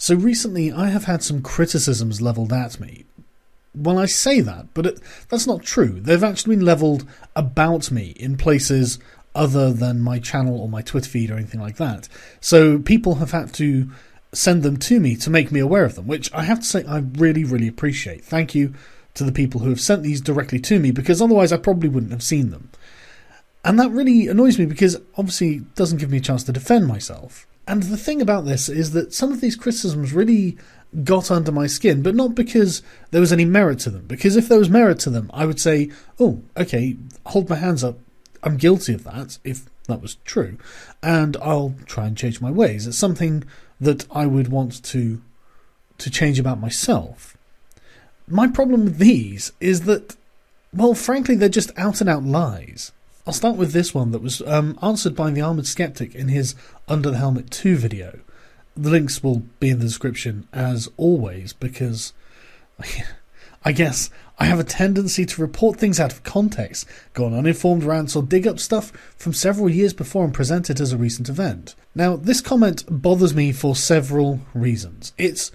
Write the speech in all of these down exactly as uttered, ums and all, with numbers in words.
So recently I have had some criticisms levelled at me. Well, I say that, but it, that's not true. They've actually been levelled about me in places other than my channel or my Twitter feed or anything like that. So people have had to send them to me to make me aware of them, which I have to say I really, really appreciate. Thank you to the people who have sent these directly to me, because otherwise I probably wouldn't have seen them. And that really annoys me, because obviously it doesn't give me a chance to defend myself. And the thing about this is that some of these criticisms really got under my skin, but not because there was any merit to them. Because if there was merit to them, I would say, oh, okay, hold my hands up. I'm guilty of that, if that was true, and I'll try and change my ways. It's something that I would want to to change about myself. My problem with these is that, well, frankly, they're just out-and-out lies. I'll start with this one that was um, answered by the Armoured Skeptic in his Under the Helmet two video. The links will be in the description, as always, because I guess I have a tendency to report things out of context, go on uninformed rants, or dig up stuff from several years before and present it as a recent event. Now, this comment bothers me for several reasons. It's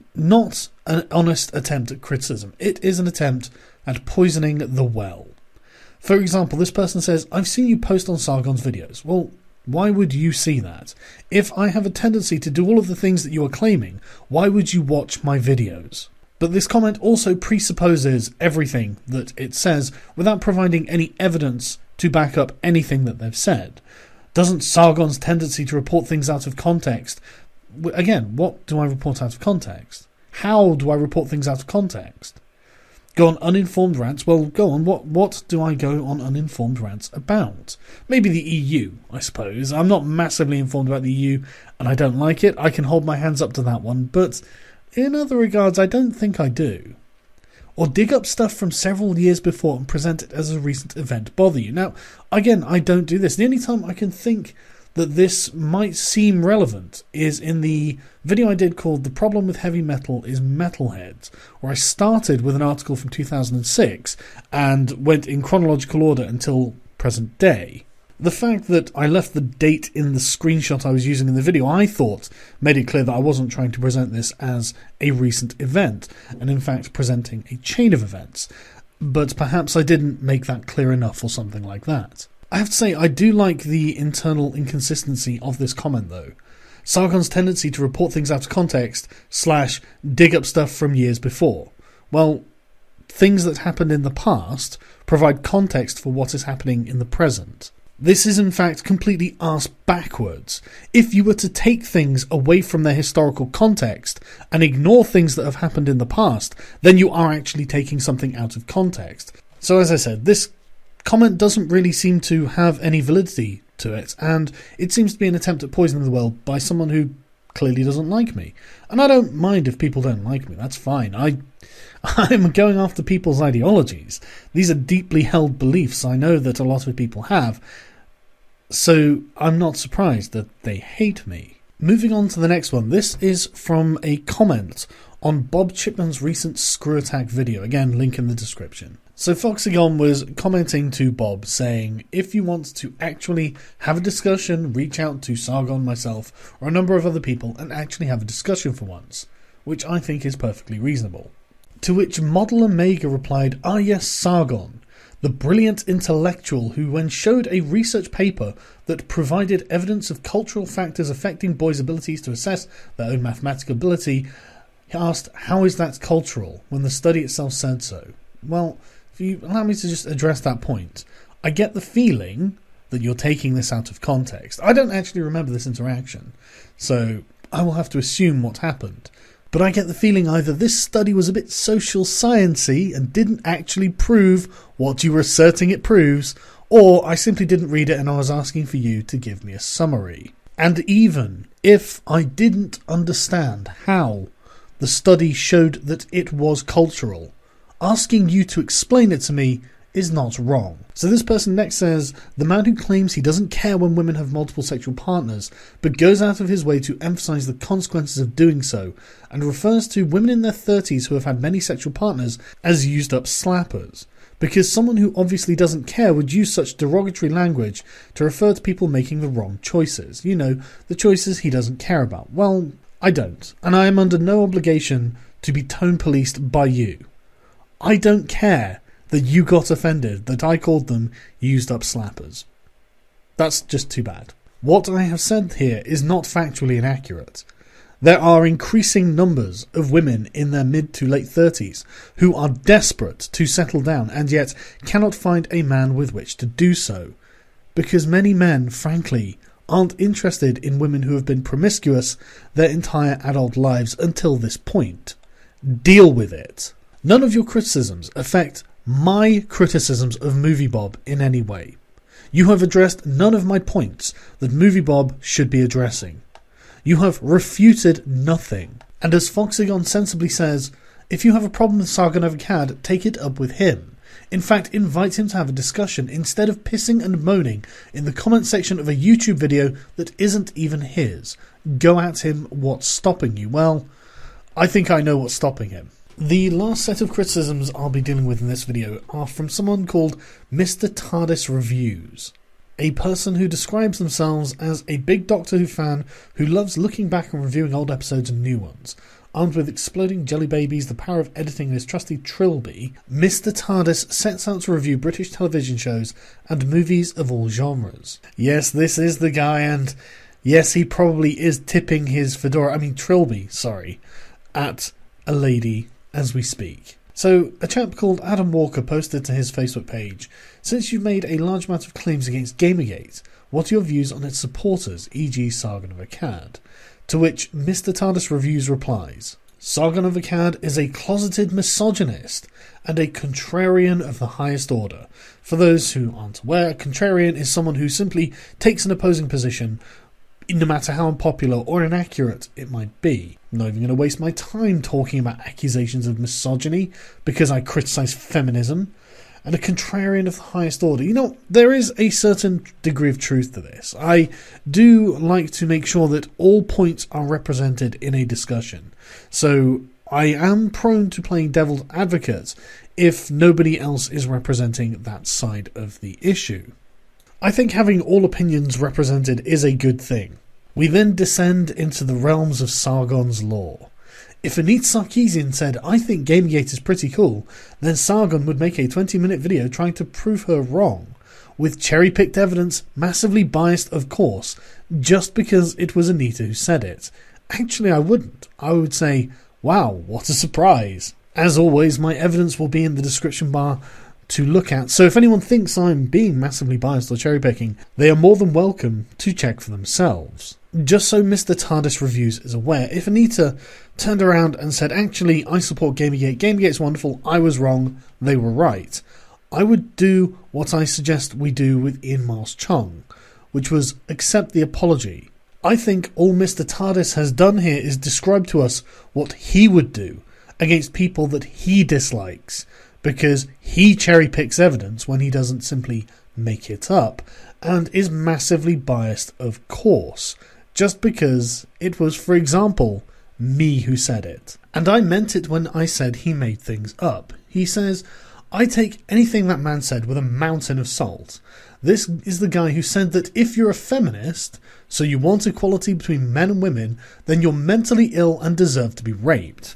not an honest attempt at criticism. It is an attempt at poisoning the well. For example, this person says, I've seen you post on Sargon's videos. Well, why would you see that? If I have a tendency to do all of the things that you are claiming, why would you watch my videos? But this comment also presupposes everything that it says without providing any evidence to back up anything that they've said. Doesn't Sargon's tendency to report things out of context... Again, what do I report out of context? How do I report things out of context? Go on uninformed rants? Well, go on. What what do I go on uninformed rants about? Maybe the E U, I suppose. I'm not massively informed about the E U, and I don't like it. I can hold my hands up to that one, but in other regards, I don't think I do. Or dig up stuff from several years before and present it as a recent event bother you. Now, again, I don't do this. The only time I can think that this might seem relevant is in the video I did called The Problem with Heavy Metal is Metalheads, where I started with an article from two thousand six and went in chronological order until present day. The fact that I left the date in the screenshot I was using in the video, I thought made it clear that I wasn't trying to present this as a recent event, and in fact presenting a chain of events. But perhaps I didn't make that clear enough or something like that. I have to say, I do like the internal inconsistency of this comment, though. Sargon's tendency to report things out of context, slash, dig up stuff from years before. Well, things that happened in the past provide context for what is happening in the present. This is in fact completely arse backwards. If you were to take things away from their historical context and ignore things that have happened in the past, then you are actually taking something out of context. So as I said, this comment doesn't really seem to have any validity to it, and it seems to be an attempt at poisoning the well by someone who clearly doesn't like me. And I don't mind if people don't like me, that's fine. I, I'm going after people's ideologies. These are deeply held beliefs I know that a lot of people have, so I'm not surprised that they hate me. Moving on to the next one, this is from a comment on Bob Chipman's recent Screw Attack video. Again, link in the description. So Foxygon was commenting to Bob saying, if you want to actually have a discussion, reach out to Sargon, myself, or a number of other people and actually have a discussion for once, which I think is perfectly reasonable. To which Model Omega replied, ah yes, Sargon, the brilliant intellectual who, when showed a research paper that provided evidence of cultural factors affecting boys' abilities to assess their own mathematical ability, he asked, how is that cultural, when the study itself said so? Well, if you allow me to just address that point, I get the feeling that you're taking this out of context. I don't actually remember this interaction, so I will have to assume what happened. But I get the feeling either this study was a bit social science-y and didn't actually prove what you were asserting it proves, or I simply didn't read it and I was asking for you to give me a summary. And even if I didn't understand how the study showed that it was cultural, asking you to explain it to me is not wrong. So this person next says, the man who claims he doesn't care when women have multiple sexual partners, but goes out of his way to emphasise the consequences of doing so, and refers to women in their thirties who have had many sexual partners as used up slappers. Because someone who obviously doesn't care would use such derogatory language to refer to people making the wrong choices. You know, the choices he doesn't care about. Well, I don't, and I am under no obligation to be tone policed by you. I don't care that you got offended that I called them used up slappers. That's just too bad. What I have said here is not factually inaccurate. There are increasing numbers of women in their mid to late thirties who are desperate to settle down and yet cannot find a man with which to do so, because many men, frankly, aren't interested in women who have been promiscuous their entire adult lives until this point. Deal with it. None of your criticisms affect my criticisms of MovieBob in any way. You have addressed none of my points that MovieBob should be addressing. You have refuted nothing. And as Foxygon sensibly says, if you have a problem with Sargon of Akkad, take it up with him. In fact, invite him to have a discussion instead of pissing and moaning in the comment section of a YouTube video that isn't even his. Go at him, what's stopping you? Well, I think I know what's stopping him. The last set of criticisms I'll be dealing with in this video are from someone called Mister TARDIS Reviews, a person who describes themselves as a big Doctor Who fan who loves looking back and reviewing old episodes and new ones. Armed with exploding jelly babies, the power of editing, and his trusty Trilby, Mister TARDIS sets out to review British television shows and movies of all genres. Yes, this is the guy, and yes, he probably is tipping his fedora, I mean Trilby, sorry, at a lady as we speak. So, a chap called Adam Walker posted to his Facebook page, "Since you've made a large amount of claims against Gamergate, what are your views on its supporters, for example Sargon of Akkad?" To which Mister TARDIS Reviews replies, "Sargon of Akkad is a closeted misogynist and a contrarian of the highest order. For those who aren't aware, a contrarian is someone who simply takes an opposing position, no matter how unpopular or inaccurate it might be. I'm not even going to waste my time talking about accusations of misogyny because I criticise feminism. And a contrarian of the highest order. You know, there is a certain degree of truth to this. I do like to make sure that all points are represented in a discussion. So I am prone to playing devil's advocate if nobody else is representing that side of the issue. I think having all opinions represented is a good thing. We then descend into the realms of Sargon's lore. If Anit Sarkeesian said, "I think Gamergate is pretty cool," then Sargon would make a twenty minute video trying to prove her wrong, with cherry-picked evidence, massively biased of course, just because it was Anita who said it. Actually, I wouldn't. I would say, wow, what a surprise. As always, my evidence will be in the description bar to look at, so if anyone thinks I'm being massively biased or cherry-picking, they are more than welcome to check for themselves. Just so Mister TARDIS Reviews is aware, if Anita turned around and said, "Actually, I support Gamergate, Gamergate's wonderful, I was wrong, they were right," I would do what I suggest we do with Ian Miles Chung, which was accept the apology. I think all Mister TARDIS has done here is describe to us what he would do against people that he dislikes, because he cherry-picks evidence when he doesn't simply make it up, and is massively biased, of course, just because it was, for example, me who said it. And I meant it when I said he made things up. He says, "I take anything that man said with a mountain of salt. This is the guy who said that if you're a feminist, so you want equality between men and women, then you're mentally ill and deserve to be raped."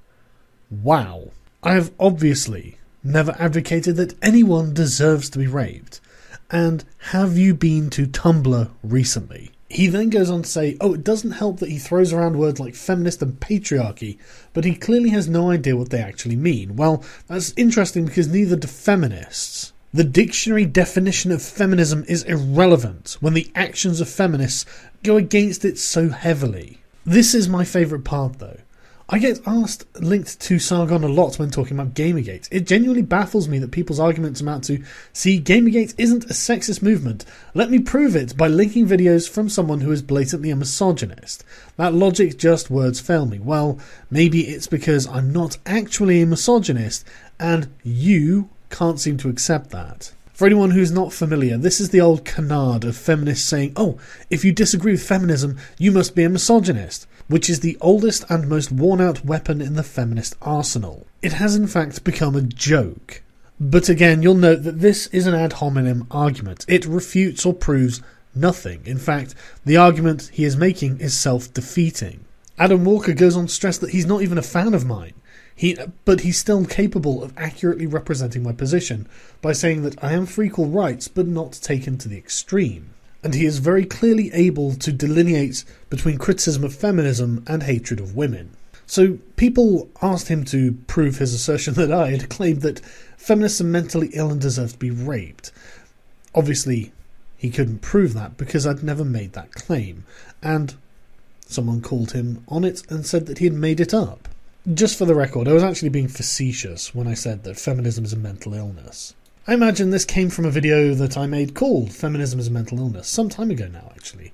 Wow. I have obviously never advocated that anyone deserves to be raped. And have you been to Tumblr recently? He then goes on to say, oh, it doesn't help that he throws around words like feminist and patriarchy, but he clearly has no idea what they actually mean. Well, that's interesting because neither do feminists. The dictionary definition of feminism is irrelevant when the actions of feminists go against it so heavily. This is my favourite part though. I get asked, linked to Sargon a lot when talking about Gamergate. It genuinely baffles me that people's arguments amount to, see, Gamergate isn't a sexist movement. Let me prove it by linking videos from someone who is blatantly a misogynist. That logic just words fail me. Well, maybe it's because I'm not actually a misogynist, and you can't seem to accept that. For anyone who's not familiar, this is the old canard of feminists saying, oh, if you disagree with feminism, you must be a misogynist, which is the oldest and most worn-out weapon in the feminist arsenal. It has in fact become a joke. But again, you'll note that this is an ad hominem argument. It refutes or proves nothing. In fact, the argument he is making is self-defeating. Adam Walker goes on to stress that he's not even a fan of mine, he, but he's still capable of accurately representing my position by saying that I am for equal rights but not taken to the extreme. And he is very clearly able to delineate between criticism of feminism and hatred of women. So people asked him to prove his assertion that I had claimed that feminists are mentally ill and deserve to be raped. Obviously, he couldn't prove that because I'd never made that claim, and someone called him on it and said that he had made it up. Just for the record, I was actually being facetious when I said that feminism is a mental illness. I imagine this came from a video that I made called Feminism is a Mental Illness, some time ago now actually,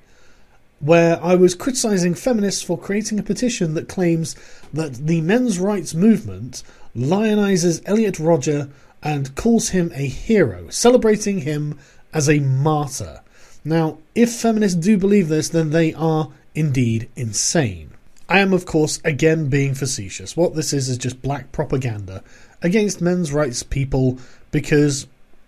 where I was criticising feminists for creating a petition that claims that the men's rights movement lionises Elliot Rodger and calls him a hero, celebrating him as a martyr. Now, if feminists do believe this, then they are indeed insane. I am, of course, again being facetious. What this is is just black propaganda against men's rights people because,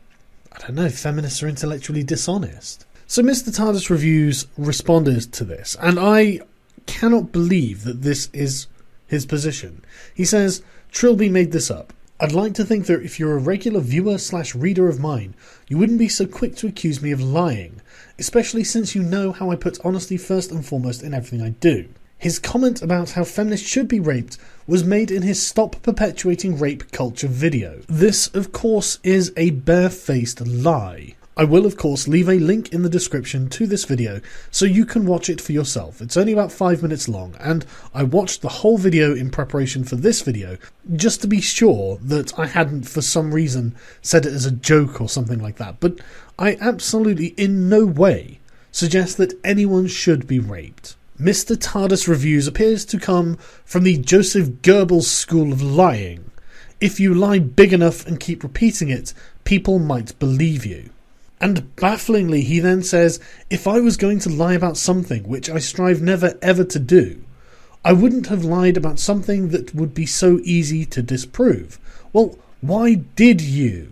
I don't know, feminists are intellectually dishonest. So Mister TARDIS Reviews responded to this, and I cannot believe that this is his position. He says, Trilby made this up. I'd like to think that if you're a regular viewer slash reader of mine, you wouldn't be so quick to accuse me of lying, especially since you know how I put honesty first and foremost in everything I do. His comment about how feminists should be raped was made in his Stop Perpetuating Rape Culture video. This, of course, is a barefaced lie. I will, of course, leave a link in the description to this video so you can watch it for yourself. It's only about five minutes long, and I watched the whole video in preparation for this video just to be sure that I hadn't, for some reason, said it as a joke or something like that. But I absolutely, in no way, suggest that anyone should be raped. Mister TARDIS Reviews appears to come from the Joseph Goebbels school of lying. If you lie big enough and keep repeating it, people might believe you. And bafflingly, he then says, if I was going to lie about something, which I strive never ever to do, I wouldn't have lied about something that would be so easy to disprove. Well, why did you?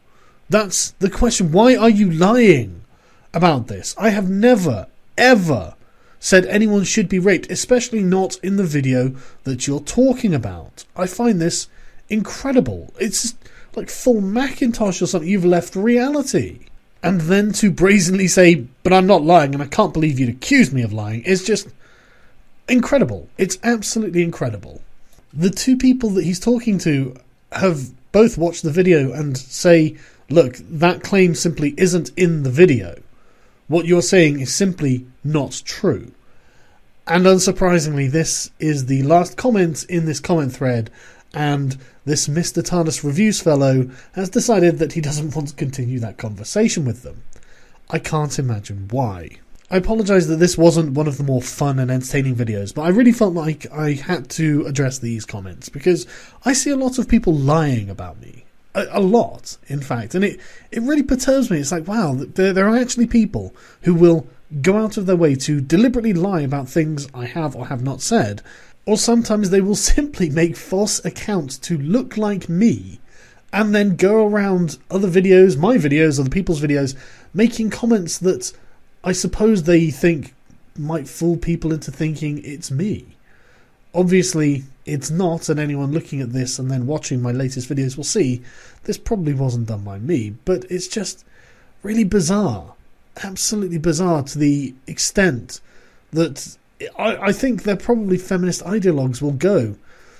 That's the question. Why are you lying about this? I have never, ever said anyone should be raped, especially not in the video that you're talking about. I find this incredible. It's like full Macintosh or something. You've left reality. And then to brazenly say, but I'm not lying and I can't believe you'd accuse me of lying, is just incredible. It's absolutely incredible. The two people that he's talking to have both watched the video and say, look, that claim simply isn't in the video. What you're saying is simply not true. And unsurprisingly, this is the last comment in this comment thread, and this Mister TARDIS Reviews fellow has decided that he doesn't want to continue that conversation with them. I can't imagine why. I apologise that this wasn't one of the more fun and entertaining videos, but I really felt like I had to address these comments, because I see a lot of people lying about me. A, a lot, in fact, and it, it really perturbs me. It's like, wow, there, there are actually people who will go out of their way to deliberately lie about things I have or have not said, or sometimes they will simply make false accounts to look like me and then go around other videos, my videos, other people's videos, making comments that I suppose they think might fool people into thinking it's me. Obviously, it's not, and anyone looking at this and then watching my latest videos will see this probably wasn't done by me, but it's just really bizarre. Absolutely bizarre to the extent that I, I think they're probably feminist ideologues will go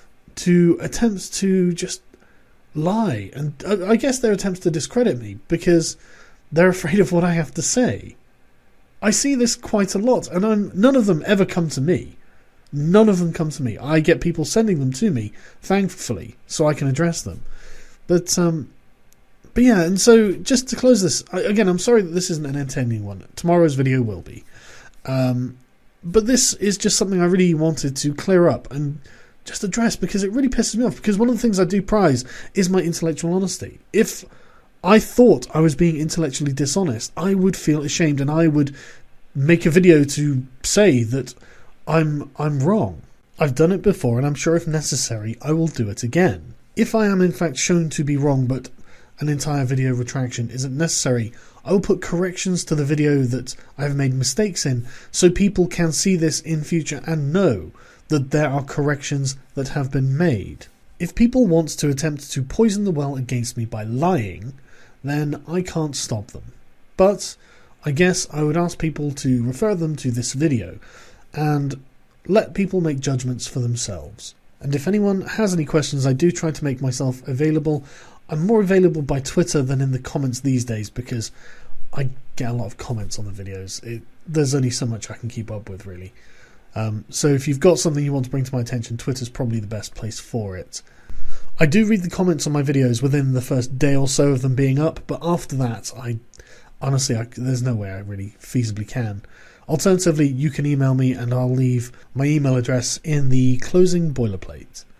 to attempts to just lie. And I, I guess they're attempts to discredit me because they're afraid of what I have to say. I see this quite a lot, and I'm, none of them ever come to me. None of them come to me. I get people sending them to me, thankfully, so I can address them. But, um, but yeah, and so just to close this, I, again, I'm sorry that this isn't an entertaining one. Tomorrow's video will be. Um, but this is just something I really wanted to clear up and just address because it really pisses me off. Because one of the things I do prize is my intellectual honesty. If I thought I was being intellectually dishonest, I would feel ashamed and I would make a video to say that I'm I'm wrong. I've done it before, and I'm sure if necessary, I will do it again. If I am in fact shown to be wrong, but an entire video retraction isn't necessary, I will put corrections to the video that I have made mistakes in, so people can see this in future and know that there are corrections that have been made. If people want to attempt to poison the well against me by lying, then I can't stop them. But I guess I would ask people to refer them to this video and let people make judgments for themselves. And if anyone has any questions, I do try to make myself available. I'm more available by Twitter than in the comments these days because I get a lot of comments on the videos. It, there's only so much I can keep up with, really. Um, so if you've got something you want to bring to my attention, Twitter's probably the best place for it. I do read the comments on my videos within the first day or so of them being up, but after that, I honestly, I, there's no way I really feasibly can. Alternatively, you can email me and I'll leave my email address in the closing boilerplate.